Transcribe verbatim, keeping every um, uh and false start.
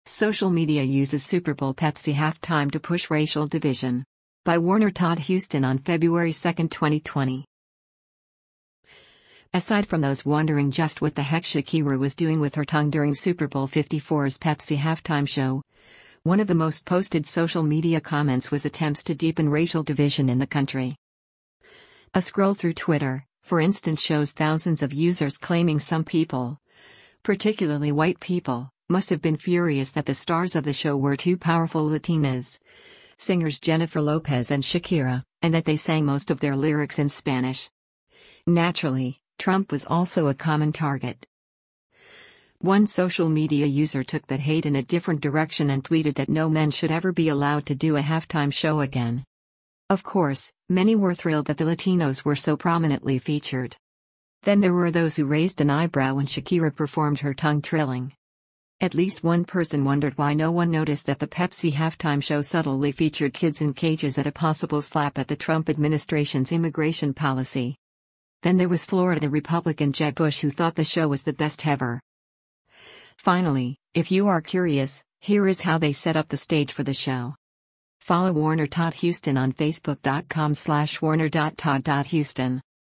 Social media uses Super Bowl Pepsi halftime to push racial division. By Warner Todd Huston on February second, twenty twenty. Aside from those wondering just what the heck Shakira was doing with her tongue during Super Bowl fifty-four's Pepsi halftime show, one of the most posted social media comments was attempts to deepen racial division in the country. A scroll through Twitter, for instance, shows thousands of users claiming some people, particularly white people, must have been furious that the stars of the show were two powerful Latinas, singers Jennifer Lopez and Shakira, and that they sang most of their lyrics in Spanish. Naturally, Trump was also a common target. One social media user took that hate in a different direction and tweeted that no men should ever be allowed to do a halftime show again. Of course, many were thrilled that the Latinos were so prominently featured. Then there were those who raised an eyebrow when Shakira performed her tongue trilling. At least one person wondered why no one noticed that the Pepsi halftime show subtly featured kids in cages at a possible slap at the Trump administration's immigration policy. Then there was Florida Republican Jeb Bush, who thought the show was the best ever. Finally, if you are curious, here is how they set up the stage for the show. Follow Warner Todd Huston on Facebook dot com slash warner dot todd dot huston.